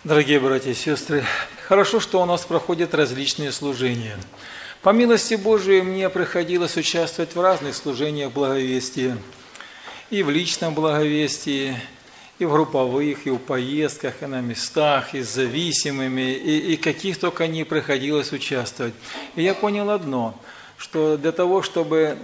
Дорогие братья и сестры, хорошо, что у нас проходят различные служения. По милости Божией мне приходилось участвовать в разных служениях благовестия. И в личном благовестии, и в групповых, и в поездках, и на местах, и с зависимыми, и каких только не приходилось участвовать. И я понял одно, что для того, чтобы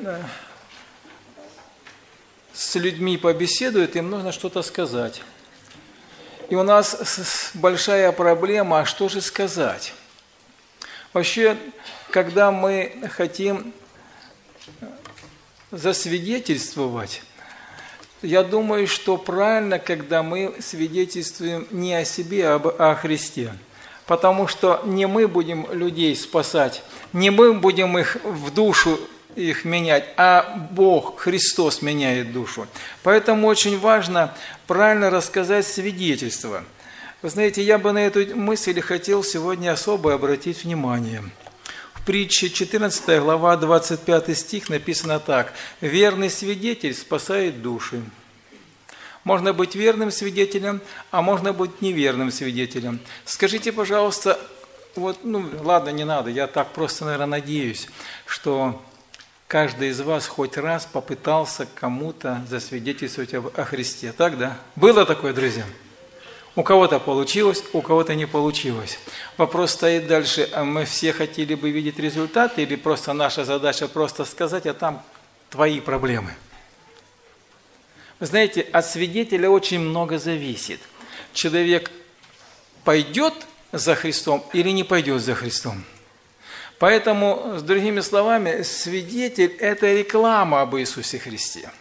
с людьми побеседовать, им нужно что-то сказать. И у нас большая проблема, а что же сказать? Вообще, когда мы хотим засвидетельствовать, я думаю, что правильно, когда мы свидетельствуем не о себе, а о Христе. Потому что не мы будем людей спасать, не мы будем их в душу их менять, а Бог, Христос меняет душу. Поэтому очень важно правильно рассказать свидетельство. Вы знаете, я бы на эту мысль хотел сегодня особо обратить внимание. В притче 14 глава 25 стих написано так: «Верный свидетель спасает души». Можно быть верным свидетелем, а можно быть неверным свидетелем. Скажите, пожалуйста, ладно, не надо, я так просто, наверное, надеюсь, что каждый из вас хоть раз попытался кому-то засвидетельствовать о Христе. Так, да? Было такое, друзья? У кого-то получилось, у кого-то не получилось. Вопрос стоит дальше: а мы все хотели бы видеть результаты, или просто наша задача просто сказать, а там твои проблемы? Вы знаете, от свидетеля очень много зависит. Человек пойдет за Христом или не пойдет за Христом. Поэтому, с другими словами, свидетель – это реклама об Иисусе Христе.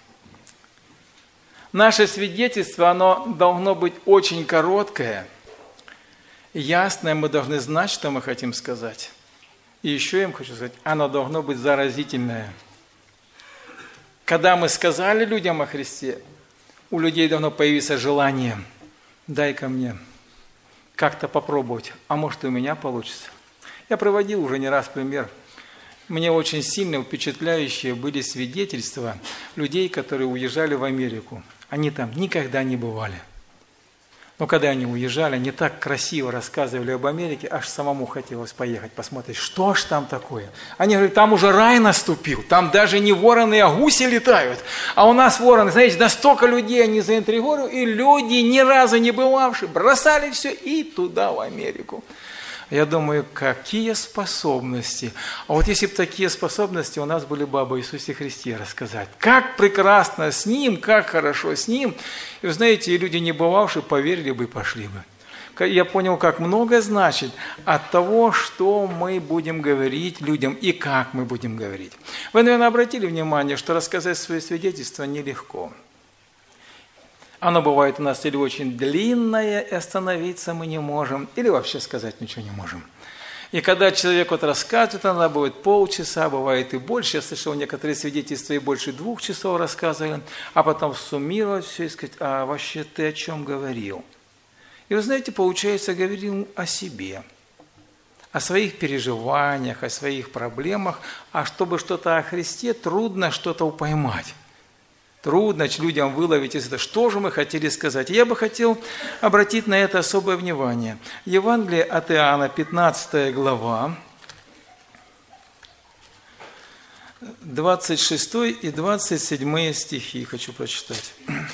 Наше свидетельство, оно должно быть очень короткое, ясное, мы должны знать, что мы хотим сказать. И еще я им хочу сказать, оно должно быть заразительное. Когда мы сказали людям о Христе, у людей должно появиться желание: дай-ка мне как-то попробовать, а может, и у меня получится. Я проводил уже не раз пример. Мне очень сильно впечатляющие были свидетельства людей, которые уезжали в Америку. Они там никогда не бывали. Но когда они уезжали, они так красиво рассказывали об Америке, аж самому хотелось поехать, посмотреть, что ж там такое. Они говорят, там уже рай наступил, там даже не вороны, а гуси летают. А у нас вороны, знаете, настолько людей они заинтриговали, и люди, ни разу не бывавшие, бросали все и туда, в Америку. Я думаю, какие способности. А вот если бы такие способности у нас были бы об Иисусе Христе рассказать. Как прекрасно с Ним, как хорошо с Ним. И вы знаете, и люди, не бывавшие, поверили бы и пошли бы. Я понял, как много значит от того, что мы будем говорить людям и как мы будем говорить. Вы, наверное, обратили внимание, что рассказать свое свидетельство нелегко. Оно бывает у нас или очень длинное, и остановиться мы не можем, или вообще сказать ничего не можем. И когда человек рассказывает, она бывает полчаса, бывает и больше. Я слышал некоторые свидетельства, и больше 2 часов рассказывали, а потом суммировать все и сказать, а вообще ты о чем говорил? И вы знаете, получается, говорил о себе, о своих переживаниях, о своих проблемах, а чтобы что-то о Христе, трудно что-то поймать. Трудно людям выловить из этого, что же мы хотели сказать. Я бы хотел обратить на это особое внимание. Евангелие от Иоанна, 15 глава, 26 и 27 стихи хочу прочитать.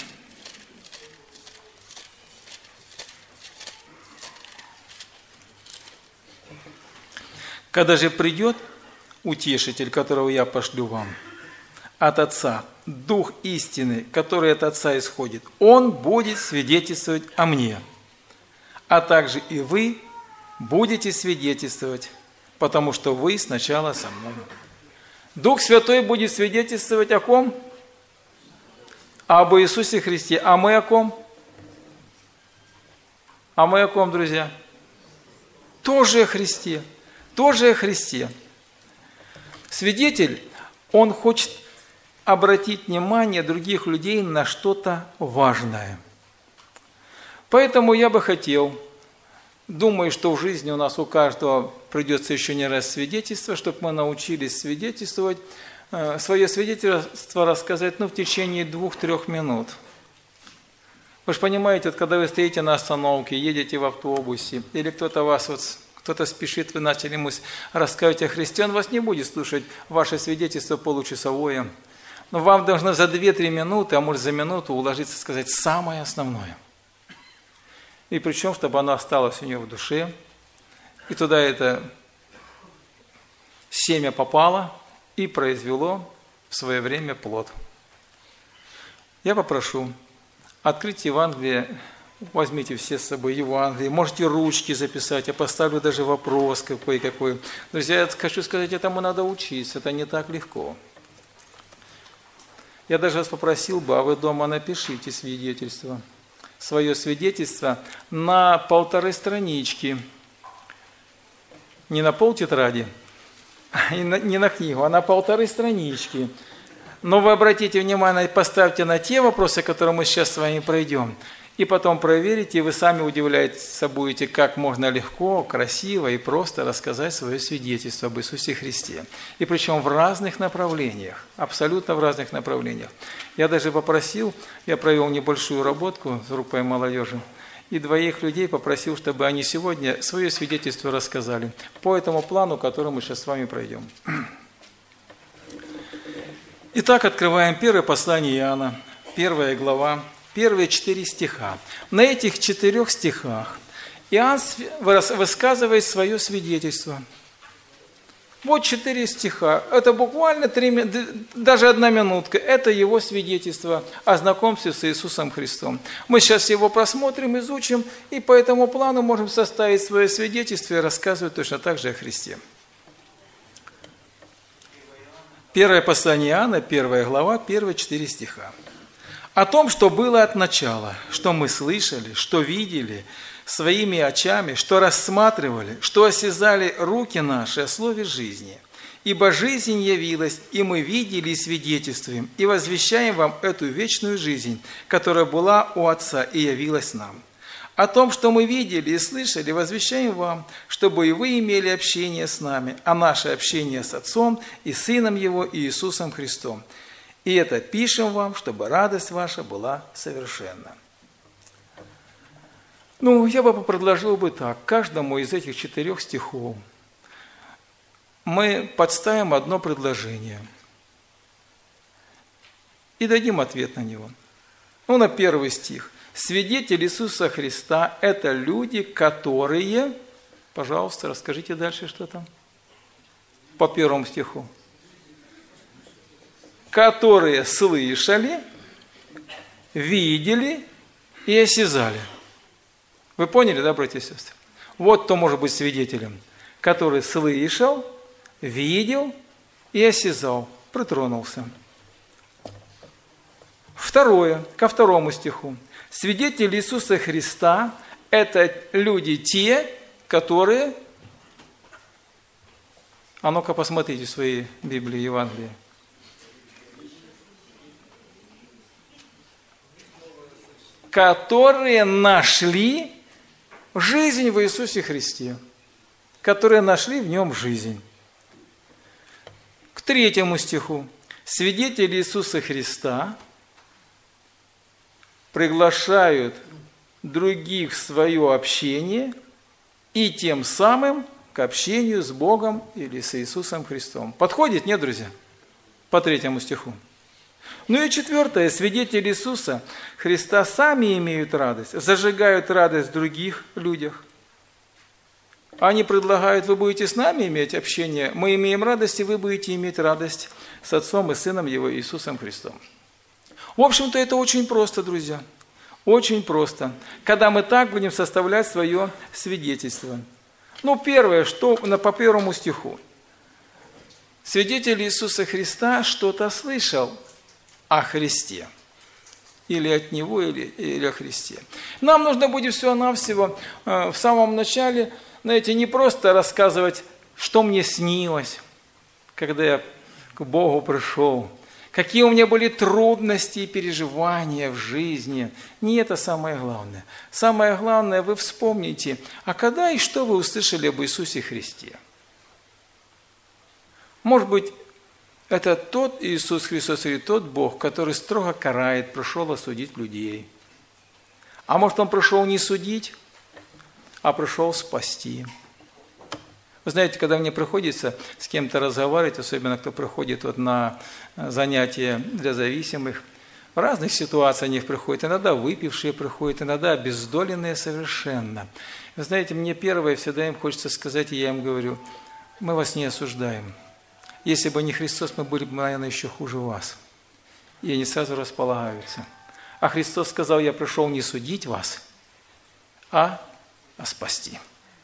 «Когда же придет Утешитель, которого я пошлю вам от Отца, Дух истины, который от Отца исходит, Он будет свидетельствовать о Мне, а также и вы будете свидетельствовать, потому что вы сначала со мной». Дух Святой будет свидетельствовать о ком? Об Иисусе Христе. А мы о ком? А мы о ком, друзья? Тоже о Христе. Тоже о Христе. Свидетель, он хочет обратить внимание других людей на что-то важное. Поэтому я бы хотел, думаю, что в жизни у нас у каждого придется еще не раз свидетельство, чтобы мы научились свидетельствовать, свое свидетельство рассказать в течение 2-3 минут. Вы же понимаете, вот когда вы стоите на остановке, едете в автобусе, или кто-то спешит, вы начали ему рассказывать о Христе, он вас не будет слушать ваше свидетельство получасовое. Но вам должно за 2-3 минуты, а может за минуту уложиться, сказать самое основное. И причем, чтобы оно осталось у него в душе, и туда это семя попало и произвело в свое время плод. Я попрошу открыть Евангелие, возьмите все с собой Евангелие, можете ручки записать, я поставлю даже вопрос какой-какой. Друзья, я хочу сказать, этому надо учиться, это не так легко. Я даже вас попросил бы, а вы дома напишите свидетельство, свое свидетельство на 1,5 странички, не на полтетради, не на книгу, а на 1,5 странички. Но вы обратите внимание, поставьте на те вопросы, которые мы сейчас с вами пройдем, и потом проверите, и вы сами удивляетесь будете, как можно легко, красиво и просто рассказать свое свидетельство об Иисусе Христе. И причем в разных направлениях, абсолютно в разных направлениях. Я даже попросил, я провел небольшую работку с группой молодежи, и 2 людей попросил, чтобы они сегодня свое свидетельство рассказали по этому плану, который мы сейчас с вами пройдем. Итак, открываем первое послание Иоанна, 1 глава, первые 4 стиха. На этих 4 стихах Иоанн высказывает свое свидетельство. Вот 4 стиха. Это буквально даже 1 минутка. Это его свидетельство о знакомстве с Иисусом Христом. Мы сейчас его просмотрим, изучим, и по этому плану можем составить свое свидетельство и рассказывать точно так же о Христе. Первое послание Иоанна, 1 глава, первые 4 стиха. «О том, что было от начала, что мы слышали, что видели своими очами, что рассматривали, что осязали руки наши о слове жизни. Ибо жизнь явилась, и мы видели и свидетельствуем, и возвещаем вам эту вечную жизнь, которая была у Отца и явилась нам. О том, что мы видели и слышали, возвещаем вам, чтобы и вы имели общение с нами, а наше общение с Отцом и Сыном Его Иисусом Христом. И это пишем вам, чтобы радость ваша была совершенна». Я бы предложил так. Каждому из этих 4 стихов мы подставим одно предложение и дадим ответ на него. На 1 стих. Свидетели Иисуса Христа – это люди, которые… Пожалуйста, расскажите дальше, что там. По 1 стиху. Которые слышали, видели и осязали. Вы поняли, да, братья и сестры? Вот кто может быть свидетелем. Который слышал, видел и осязал, притронулся. Ко 2 стиху. Свидетели Иисуса Христа – это люди те, которые… А ну-ка посмотрите в своей Библии, Евангелии. Которые нашли жизнь в Иисусе Христе. Которые нашли в Нем жизнь. К 3 стиху. Свидетели Иисуса Христа приглашают других в свое общение и тем самым к общению с Богом или с Иисусом Христом. Подходит, нет, друзья? По 3 стиху. И 4. Свидетели Иисуса Христа сами имеют радость, зажигают радость в других людях. Они предлагают: вы будете с нами иметь общение, мы имеем радость, и вы будете иметь радость с Отцом и Сыном Его Иисусом Христом. В общем-то, это очень просто, друзья. Очень просто. Когда мы так будем составлять свое свидетельство. Первое, что по 1 стиху. Свидетель Иисуса Христа что-то слышал о Христе. Или от Него, или о Христе. Нам нужно будет всего-навсего в самом начале, не просто рассказывать, что мне снилось, когда я к Богу пришел, какие у меня были трудности и переживания в жизни. Не это самое главное. Самое главное, вы вспомните, а когда и что вы услышали об Иисусе Христе? Может быть, это тот Иисус Христос или тот Бог, который строго карает, пришел осудить людей. А может, Он пришел не судить, а пришел спасти. Вы знаете, когда мне приходится с кем-то разговаривать, особенно кто приходит вот на занятия для зависимых, в разных ситуациях они приходят, иногда выпившие приходят, иногда обездоленные совершенно. Вы знаете, мне первое всегда им хочется сказать, и я им говорю, мы вас не осуждаем. Если бы не Христос, мы были бы, наверное, еще хуже вас. И они сразу располагаются. А Христос сказал, я пришел не судить вас, а спасти.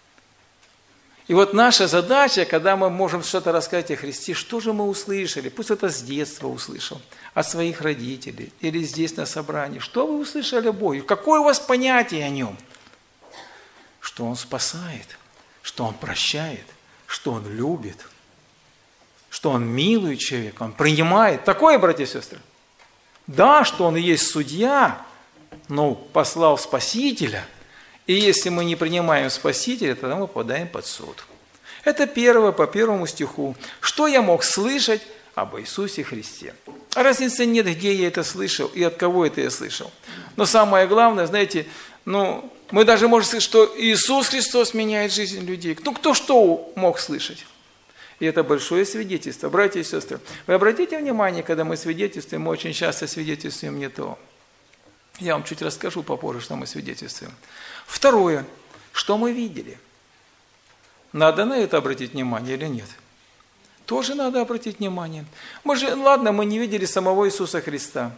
И вот наша задача, когда мы можем что-то рассказать о Христе, что же мы услышали? Пусть это с детства услышал, от своих родителей или здесь на собрании. Что вы услышали о Боге? Какое у вас понятие о Нем? Что Он спасает, что Он прощает, что Он любит, что Он милый человек, Он принимает. Такое, братья и сестры. Да, что Он и есть судья, но послал Спасителя. И если мы не принимаем Спасителя, тогда мы попадаем под суд. Это первое, по первому стиху. Что я мог слышать об Иисусе Христе? Разницы нет, где я это слышал и от кого это я слышал. Но самое главное, знаете, мы даже можем слышать, что Иисус Христос меняет жизнь людей. Кто что мог слышать? И это большое свидетельство. Братья и сестры, вы обратите внимание, когда мы свидетельствуем, мы очень часто свидетельствуем не то. Я вам чуть расскажу попозже, что мы свидетельствуем. Второе, что мы видели. Надо на это обратить внимание или нет? Тоже надо обратить внимание. Мы не видели самого Иисуса Христа.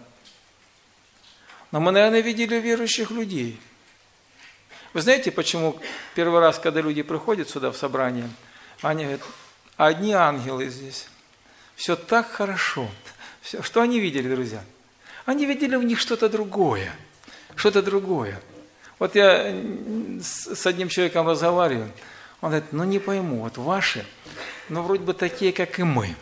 Но мы, наверное, видели верующих людей. Вы знаете, почему первый раз, когда люди приходят сюда в собрание, они говорят, одни ангелы здесь. Все так хорошо. Что они видели, друзья? Они видели в них что-то другое. Что-то другое. Вот я с одним человеком разговариваю, он говорит, не пойму, вот ваши, вроде бы такие, как и мы,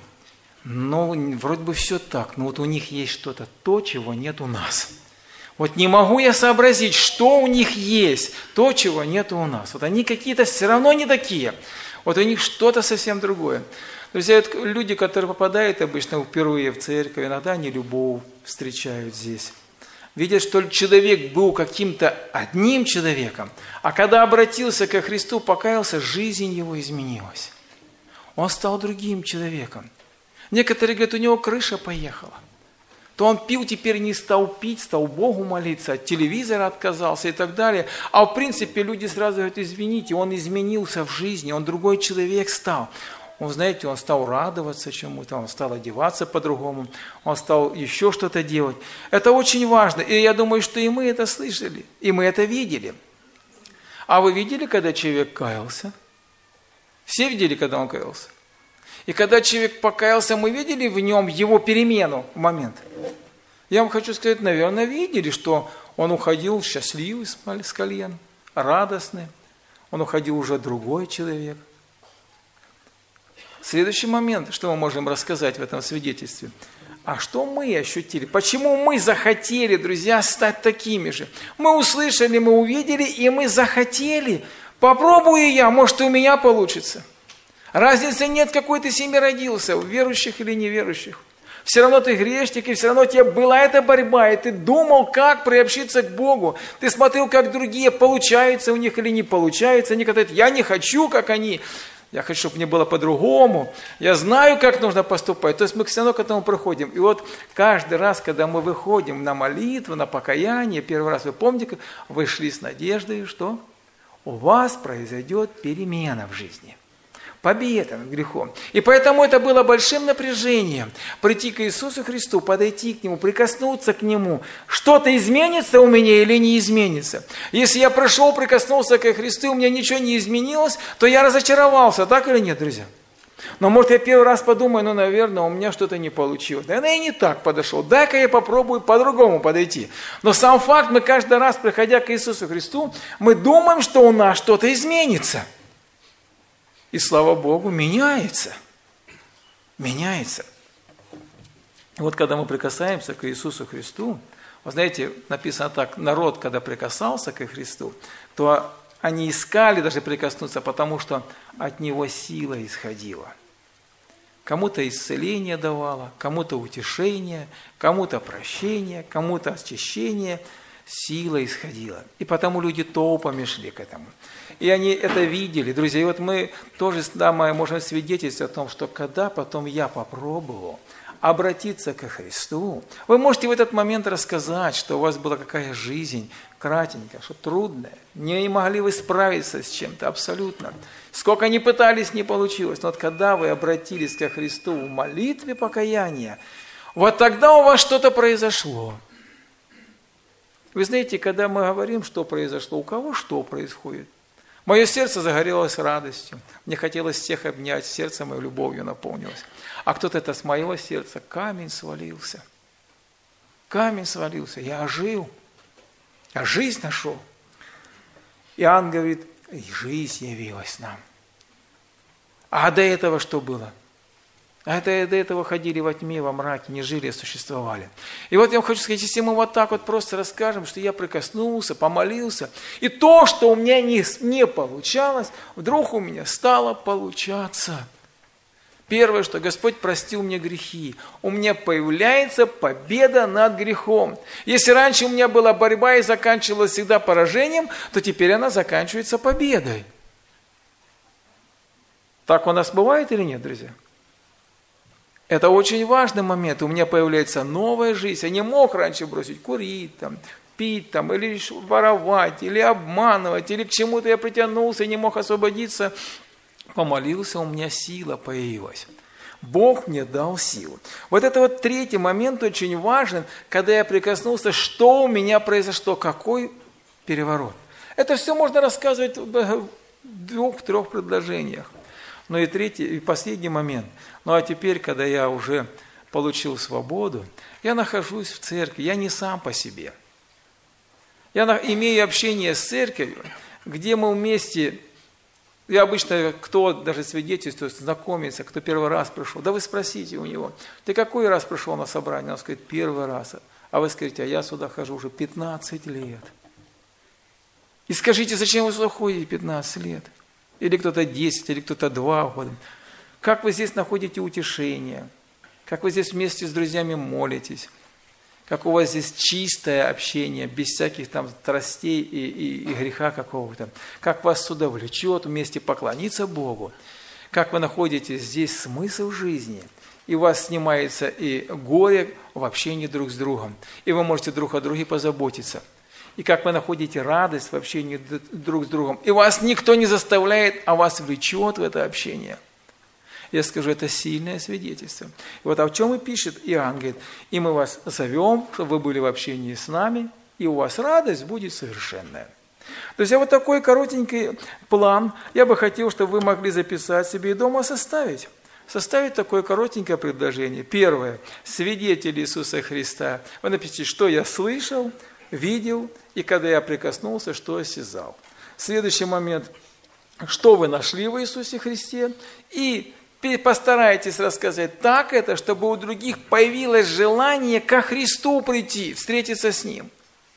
вроде бы все так, но вот у них есть что-то, то, чего нет у нас. Вот не могу я сообразить, что у них есть, то, чего нет у нас. Вот они какие-то все равно не такие, вот у них что-то совсем другое. Друзья, это люди, которые попадают обычно впервые в церковь, иногда они любовь встречают здесь. Видят, что человек был каким-то одним человеком, а когда обратился ко Христу, покаялся, жизнь его изменилась. Он стал другим человеком. Некоторые говорят, у него крыша поехала. То он пил, теперь не стал пить, стал Богу молиться, от телевизора отказался и так далее. А в принципе люди сразу говорят, извините, он изменился в жизни, он другой человек стал. Он стал радоваться чему-то, он стал одеваться по-другому, он стал еще что-то делать. Это очень важно. И я думаю, что и мы это слышали, и мы это видели. А вы видели, когда человек каялся? Все видели, когда он каялся? И когда человек покаялся, мы видели в нем его перемену в момент. Я вам хочу сказать, наверное, видели, что он уходил счастливый с колен, радостный. Он уходил уже другой человек. Следующий момент, что мы можем рассказать в этом свидетельстве. А что мы ощутили? Почему мы захотели, друзья, стать такими же? Мы услышали, мы увидели, и мы захотели. Попробую я, может, и у меня получится. Разницы нет, какой ты семье родился, верующих или неверующих. Все равно ты грешник, и все равно у тебя была эта борьба, и ты думал, как приобщиться к Богу. Ты смотрел, как другие, получается у них или не получается. Они говорят, я не хочу, как они. Я хочу, чтобы мне было по-другому. Я знаю, как нужно поступать. То есть мы все равно к этому приходим. И вот каждый раз, когда мы выходим на молитву, на покаяние, первый раз, вы помните, вы шли с надеждой, что у вас произойдет перемена в жизни. Победа над грехом. И поэтому это было большим напряжением. Прийти к Иисусу Христу, подойти к Нему, прикоснуться к Нему. Что-то изменится у меня или не изменится? Если я пришел, прикоснулся к Христу, и у меня ничего не изменилось, то я разочаровался. Так или нет, друзья? Но может я первый раз подумаю, наверное, у меня что-то не получилось. Наверное, я не так подошел. Дай-ка я попробую по-другому подойти. Но сам факт, мы каждый раз, приходя к Иисусу Христу, мы думаем, что у нас что-то изменится. И, слава Богу, меняется. Меняется. И вот когда мы прикасаемся к Иисусу Христу, вы знаете, написано так, народ, когда прикасался к Христу, то они искали даже прикоснуться, потому что от Него сила исходила. Кому-то исцеление давало, кому-то утешение, кому-то прощение, кому-то очищение. сила исходила. И потому люди толпами шли к этому. И они это видели, друзья. И вот мы тоже можем свидетельствовать о том, что когда потом я попробовал обратиться ко Христу, вы можете в этот момент рассказать, что у вас была какая жизнь кратенькая, что трудная, не могли вы справиться с чем-то абсолютно. Сколько ни пытались, не получилось. Но вот когда вы обратились ко Христу в молитве покаяния, вот тогда у вас что-то произошло. Вы знаете, когда мы говорим, что произошло, у кого что происходит? Мое сердце загорелось радостью. Мне хотелось всех обнять, сердце мое любовью наполнилось. А кто-то это с моего сердца, камень свалился. Камень свалился, я ожил. Я жизнь нашел. Иоанн говорит, жизнь явилась нам. А до этого что было? А до этого ходили во тьме, во мраке, не жили, а существовали. И вот я вам хочу сказать, если мы вот так вот просто расскажем, что я прикоснулся, помолился, и то, что у меня не получалось, вдруг у меня стало получаться. Первое, что Господь простил мне грехи. У меня появляется победа над грехом. Если раньше у меня была борьба и заканчивалась всегда поражением, то теперь она заканчивается победой. Так у нас бывает или нет, друзья? Это очень важный момент. У меня появляется новая жизнь. Я не мог раньше бросить курить, пить, или воровать, или обманывать, или к чему-то я притянулся, не мог освободиться. Помолился, у меня сила появилась. Бог мне дал силу. Вот это вот третий момент очень важен, когда я прикоснулся, что у меня произошло, какой переворот. Это все можно рассказывать в 2-3 предложениях. Ну и третий, и последний момент. Ну а теперь, когда я уже получил свободу, я нахожусь в церкви, я не сам по себе. Я имею общение с церковью, где мы вместе, я обычно, кто даже свидетельствует, знакомится, кто первый раз пришел, да вы спросите у него, ты какой раз пришел на собрание? Он скажет, первый раз. А вы скажете, а я сюда хожу уже 15 лет. И скажите, зачем вы сюда ходите 15 лет? Или кто-то 10, или кто-то 2 года. Как вы здесь находите утешение? Как вы здесь вместе с друзьями молитесь? Как у вас здесь чистое общение, без всяких страстей и греха какого-то? Как вас сюда влечет вместе поклониться Богу? Как вы находите здесь смысл жизни? И у вас снимается и горе в общении друг с другом. И вы можете друг о друге позаботиться. И как вы находите радость в общении друг с другом. И вас никто не заставляет, а вас влечет в это общение. Я скажу, это сильное свидетельство. И вот о чем и пишет Иоанн, говорит, и мы вас зовем, чтобы вы были в общении с нами, и у вас радость будет совершенная. Друзья, вот такой коротенький план я бы хотел, чтобы вы могли записать себе и дома составить. Составить такое коротенькое предложение. Первое. Свидетель Иисуса Христа. Вы напишите, что я слышал, видел, и когда я прикоснулся, что осязал. Следующий момент. Что вы нашли в Иисусе Христе? И постарайтесь рассказать так это, чтобы у других появилось желание ко Христу прийти, встретиться с Ним.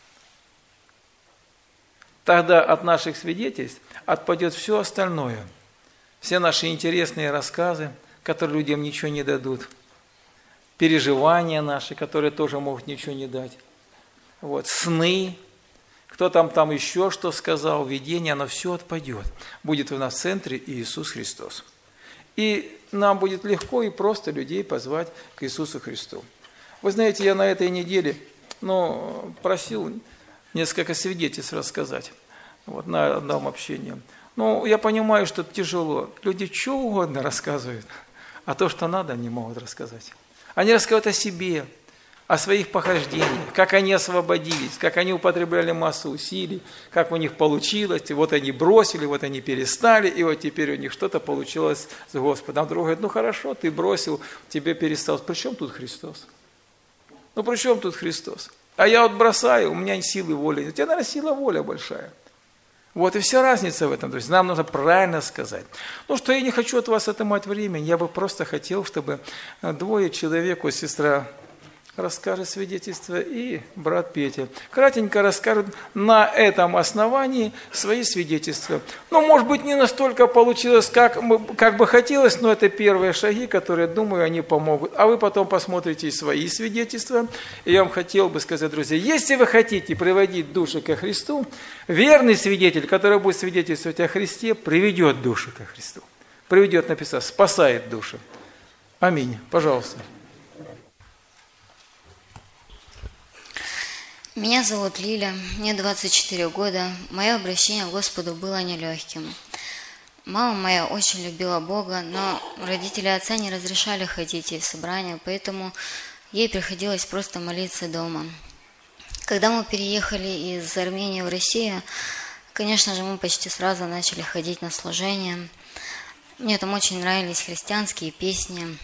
Тогда от наших свидетельств отпадет все остальное. Все наши интересные рассказы, которые людям ничего не дадут. Переживания наши, которые тоже могут ничего не дать. Сны, кто там еще что сказал, видение, оно все отпадет. Будет у нас в центре Иисус Христос. И нам будет легко и просто людей позвать к Иисусу Христу. Вы знаете, я на этой неделе просил несколько свидетельств рассказать на одном общении. Я понимаю, что это тяжело. Люди что угодно рассказывают, а то, что надо, не могут рассказать. Они рассказывают о себе, о своих похождениях, как они освободились, как они употребляли массу усилий, как у них получилось, и вот они бросили, вот они перестали, и вот теперь у них что-то получилось с Господом. А другой говорит, хорошо, ты бросил, тебе перестал. При чем тут Христос? При чем тут Христос? А я бросаю, у меня силы воли. У тебя, наверное, сила воля большая. И вся разница в этом, друзья. Нам нужно правильно сказать. Что я не хочу от вас отнимать времени, я бы просто хотел, чтобы 2 человек, сестра расскажет свидетельство, и брат Петя. Кратенько расскажут на этом основании свои свидетельства. Ну, может быть, не настолько получилось, как бы хотелось, но это первые шаги, которые, думаю, они помогут. А вы потом посмотрите свои свидетельства. И я вам хотел бы сказать, друзья, если вы хотите приводить души ко Христу, верный свидетель, который будет свидетельствовать о Христе, приведет души ко Христу. Приведет, написано, спасает души. Аминь. Пожалуйста. Меня зовут Лиля, мне 24 года. Мое обращение к Господу было нелегким. Мама моя очень любила Бога, но родители отца не разрешали ходить ей в собрания, поэтому ей приходилось просто молиться дома. Когда мы переехали из Армении в Россию, конечно же, мы почти сразу начали ходить на служение. Мне там очень нравились христианские песни.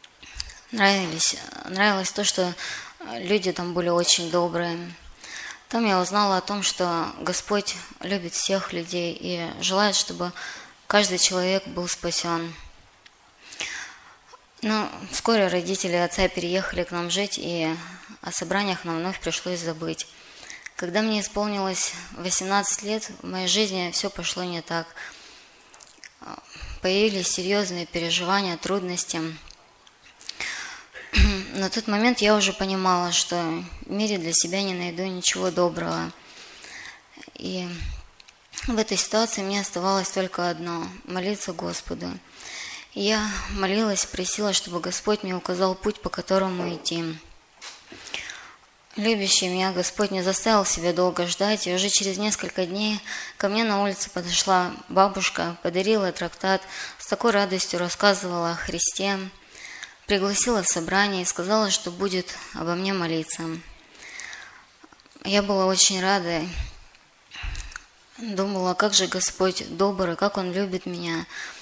Нравилось то, что люди там были очень добрые. Там я узнала о том, что Господь любит всех людей и желает, чтобы каждый человек был спасен. Но вскоре родители отца переехали к нам жить, и о собраниях нам вновь пришлось забыть. Когда мне исполнилось 18 лет, в моей жизни все пошло не так. Появились серьезные переживания, трудности. На тот момент я уже понимала, что в мире для себя не найду ничего доброго. И в этой ситуации мне оставалось только одно – молиться Господу. И я молилась, просила, чтобы Господь мне указал путь, по которому идти. Любящий меня Господь не заставил себя долго ждать, и уже через несколько дней ко мне на улице подошла бабушка, подарила трактат, с такой радостью рассказывала о Христе, пригласила в собрание и сказала, что будет обо мне молиться. Я была очень рада, думала, как же Господь добр, и как Он любит меня.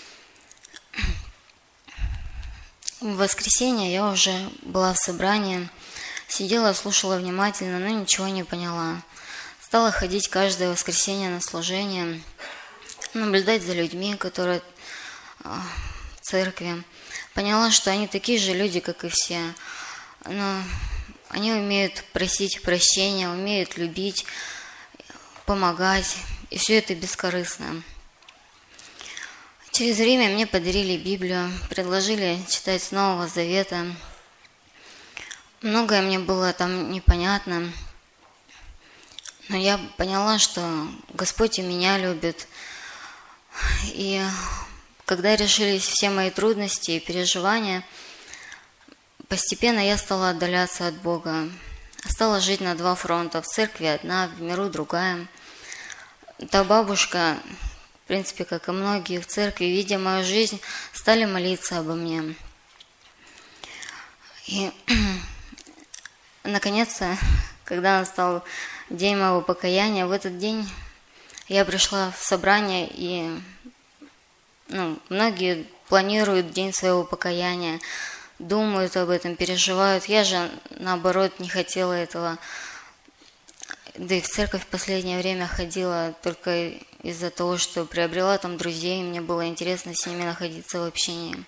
В воскресенье я уже была в собрании, сидела, слушала внимательно, но ничего не поняла. Стала ходить каждое воскресенье на служение, наблюдать за людьми, которые в церкви. Поняла, что они такие же люди, как и все, но они умеют просить прощения, умеют любить, помогать, и все это бескорыстно. Через время мне подарили Библию, предложили читать с Нового Завета. Многое мне было там непонятно, но я поняла, что Господь и меня любит. И когда решились все мои трудности и переживания, постепенно я стала отдаляться от Бога. Стала жить на два фронта. В церкви одна, в миру другая. Та бабушка, в принципе, как и многие в церкви, видя мою жизнь, стали молиться обо мне. И наконец-то, когда настал день моего покаяния, в этот день я пришла в собрание, и многие планируют день своего покаяния, думают об этом, переживают. Я же, наоборот, не хотела этого. Да и в церковь в последнее время ходила только из-за того, что приобрела там друзей, мне было интересно с ними находиться в общении.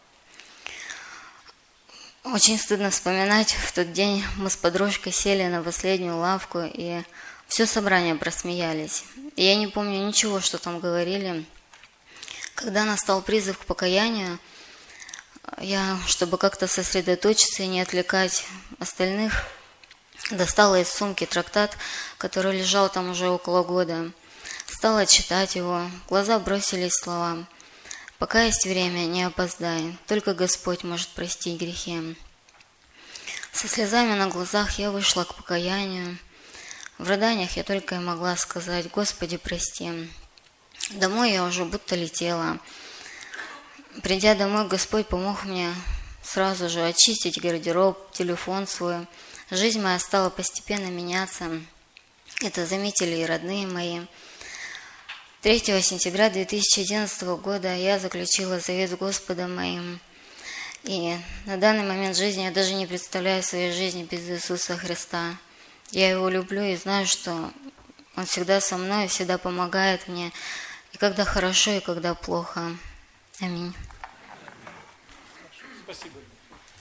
Очень стыдно вспоминать, в тот день мы с подружкой сели на последнюю лавку, и все собрание просмеялись. И я не помню ничего, что там говорили. Когда настал призыв к покаянию, я, чтобы как-то сосредоточиться и не отвлекать остальных, достала из сумки трактат, который лежал там уже около года. Стала читать его, в глаза бросились слова: «Пока есть время, не опоздай, только Господь может простить грехи». Со слезами на глазах я вышла к покаянию. В рыданиях я только и могла сказать: «Господи, прости». Домой я уже будто летела. Придя домой, Господь помог мне сразу же очистить гардероб, телефон свой. Жизнь моя стала постепенно меняться. Это заметили и родные мои. 3 сентября 2011 года я заключила завет с Господом моим. И на данный момент жизни я даже не представляю своей жизни без Иисуса Христа. Я Его люблю и знаю, что Он всегда со мной, всегда помогает мне. И когда хорошо, и когда плохо. Аминь. Спасибо.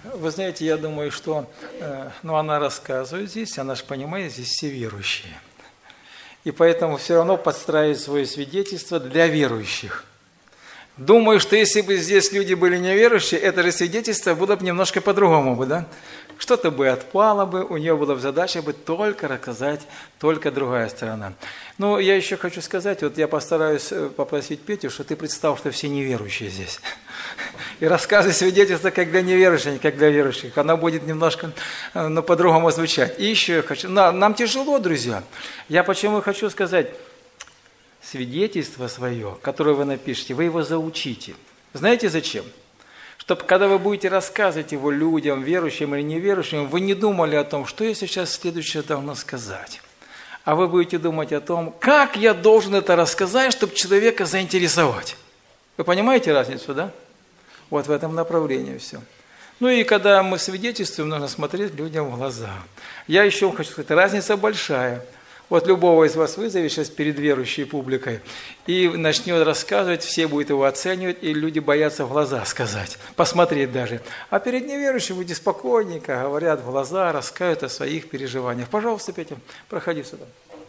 Вы знаете, я думаю, что она рассказывает здесь, она же понимает, здесь все верующие. И поэтому все равно подстраивает свое свидетельство для верующих. Думаю, что если бы здесь люди были неверующие, это же свидетельство было бы немножко по-другому бы, да? Что-то бы отпало бы, у нее была бы задача бы только рассказать, только другая сторона. Но я еще хочу сказать, вот я постараюсь попросить Петю, что ты представил, что все неверующие здесь. И рассказывай свидетельство как для неверующих, не как для верующих. Она будет немножко по-другому звучать. И еще я хочу... Нам тяжело, друзья. Я почему хочу сказать, свидетельство свое, которое вы напишете, вы его заучите. Знаете зачем? Чтобы когда вы будете рассказывать его людям, верующим или неверующим, вы не думали о том, что я сейчас следующее должна сказать. А вы будете думать о том, как я должен это рассказать, чтобы человека заинтересовать. Вы понимаете разницу, да? Вот в этом направлении все. Ну и когда мы свидетельствуем, нужно смотреть людям в глаза. Я еще хочу сказать, разница большая. Вот любого из вас вызови сейчас перед верующей публикой и начнет рассказывать, все будут его оценивать, и люди боятся в глаза сказать, посмотреть даже. А перед неверующим люди спокойненько говорят в глаза, рассказывают о своих переживаниях. Пожалуйста, Петя, проходи сюда.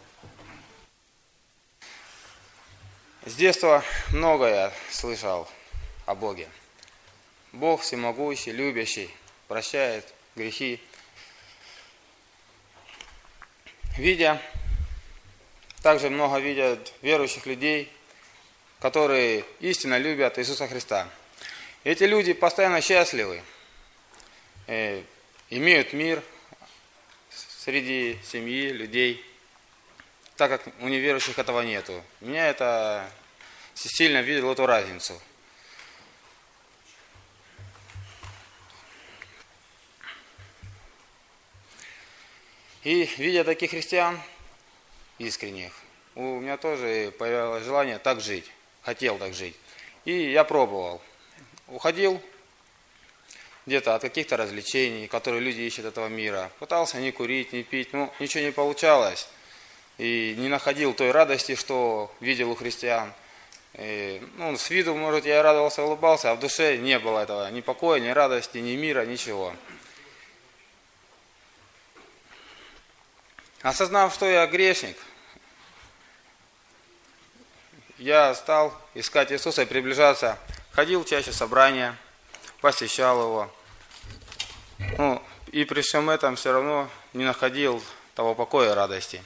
С детства многое слышал о Боге. Бог всемогущий, любящий, прощает грехи. Также много видят верующих людей, которые истинно любят Иисуса Христа. Эти люди постоянно счастливы, имеют мир среди семьи, людей, так как у неверующих этого нету. Меня это сильно видел эту разницу. И видя таких христиан искренних, у меня тоже появилось желание так жить, хотел так жить. И я пробовал. Уходил где-то от каких-то развлечений, которые люди ищут этого мира. Пытался не курить, не пить, но ничего не получалось. И не находил той радости, что видел у христиан. С виду, может, я радовался, улыбался, а в душе не было этого ни покоя, ни радости, ни мира, ничего. Осознав, что я грешник, я стал искать Иисуса и приближаться. Ходил чаще в собрания, посещал его. И при всем этом все равно не находил того покоя и радости.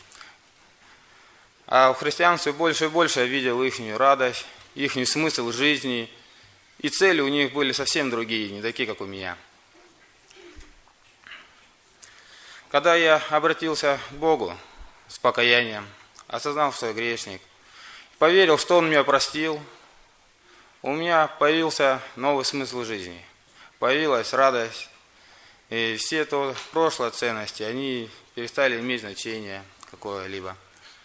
А у христиан все больше и больше я видел их радость, их смысл жизни. И цели у них были совсем другие, не такие, как у меня. Когда я обратился к Богу с покаянием, осознал, что я грешник, поверил, что Он меня простил, у меня появился новый смысл жизни, появилась радость, и все то прошлые ценности, они перестали иметь значение какое-либо.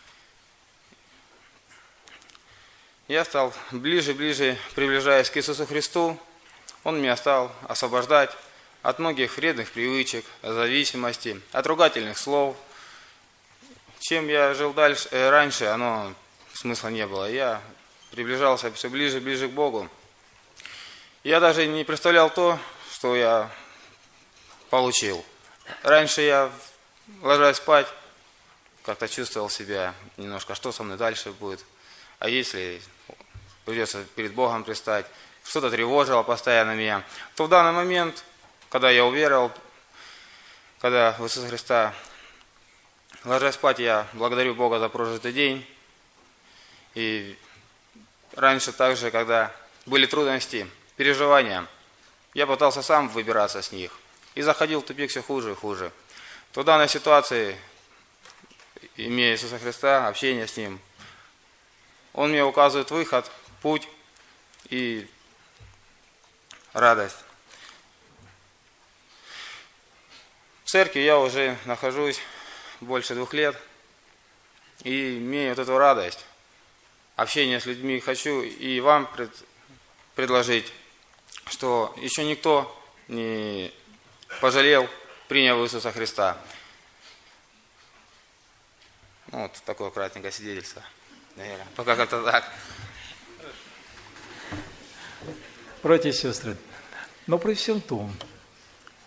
Я стал ближе и ближе, приближаясь к Иисусу Христу, Он меня стал освобождать от многих вредных привычек, зависимости, от ругательных слов. Чем я жил раньше, оно смысла не было. Я приближался все ближе и ближе к Богу. Я даже не представлял то, что я получил. Раньше я, ложась спать, как-то чувствовал себя немножко, что со мной дальше будет. А если придется перед Богом предстать, что-то тревожило постоянно меня, то в данный момент, когда я уверовал, когда в Иисуса Христа, ложась спать, я благодарю Бога за прожитый день. И раньше также, когда были трудности, переживания, я пытался сам выбираться с них. И заходил в тупик все хуже и хуже. То в данной ситуации, имея Иисуса Христа, общение с Ним, Он мне указывает выход, путь и радость. В церкви я уже нахожусь больше 2 лет и имею вот эту радость, общение с людьми. Хочу и вам предложить, что еще никто не пожалел, приняв Иисуса Христа. Вот такое кратенькое свидетельство. Наверное, пока как-то так. Братья и сестры, но при всем том,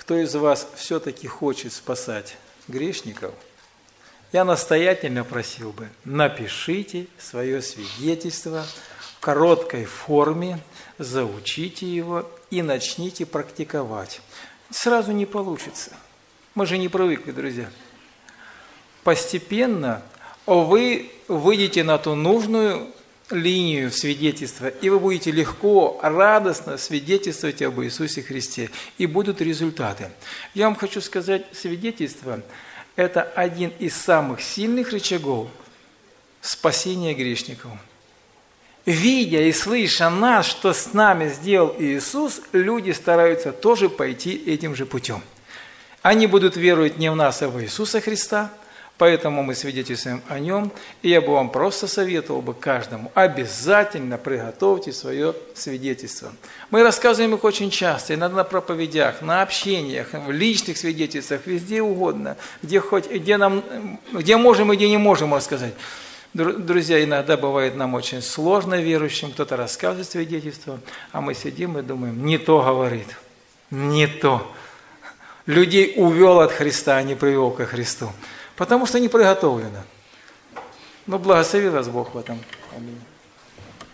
кто из вас все-таки хочет спасать грешников, я настоятельно просил бы, напишите свое свидетельство в короткой форме, заучите его и начните практиковать. Сразу не получится. Мы же не привыкли, друзья. Постепенно вы выйдете на ту нужную линию свидетельства, и вы будете легко, радостно свидетельствовать об Иисусе Христе, и будут результаты. Я вам хочу сказать, свидетельство – это один из самых сильных рычагов спасения грешников. Видя и слыша нас, что с нами сделал Иисус, люди стараются тоже пойти этим же путем. Они будут веровать не в нас, а в Иисуса Христа, поэтому мы свидетельствуем о Нем. И я бы вам просто советовал бы каждому, обязательно приготовьте свое свидетельство. Мы рассказываем их очень часто, иногда на проповедях, на общениях, в личных свидетельствах, везде угодно, где можем и где не можем рассказать. Друзья, иногда бывает нам очень сложно верующим, кто-то рассказывает свидетельство, а мы сидим и думаем, не то говорит, не то. Людей увел от Христа, а не привел ко Христу, потому что не приготовлено. Но благослови вас Бог в этом. Аминь.